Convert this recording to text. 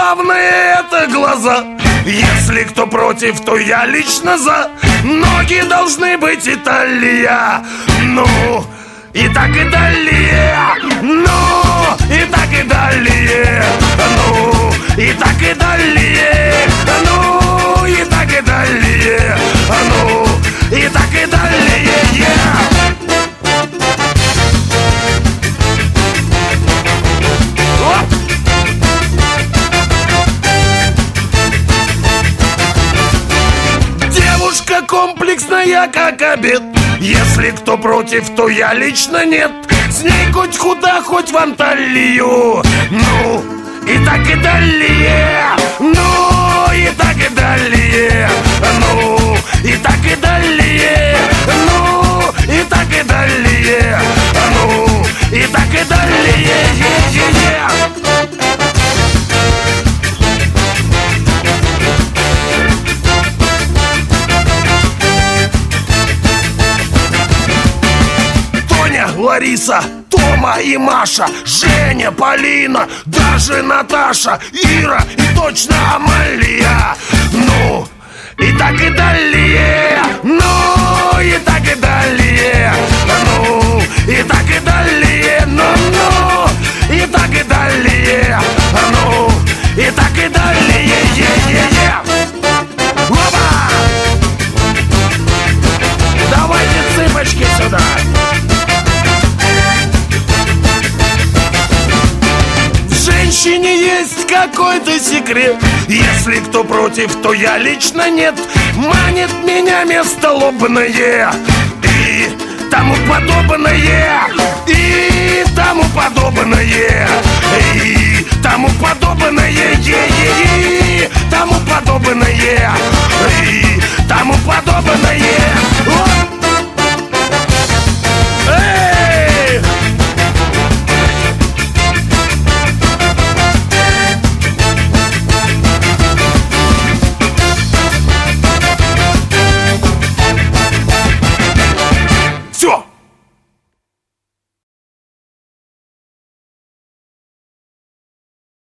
главное это глаза. Если кто против, то я лично за. Ноги должны быть Италия. Ну, и так и далее. Ну, и так и далее. Ну, и так и далее. Ну, и так и далее. Ну, и так и далее. Девушка комплексная, как обед. Если кто против, то я лично нет. С ней хоть куда, хоть в Анталию. Ну, и так и далее. Ну, и так и далее. Ну, и так и далее. Ну, и так и далее. Ну, и так и далее. Лариса, Тома и Маша, Женя, Полина, даже Наташа, Ира и точно Амалия. Ну, и так и далее. Ну, и так и далее. Ну, и так и далее. Ну, и так и далее. Ну, и так и далее. Опа! Давайте цыпочки сюда. В женщине есть какой-то секрет. Если кто против, то я лично нет. Манит меня место лобное и тому подобное. И тому подобное. И тому подобное. И тому подобное. И тому подобное.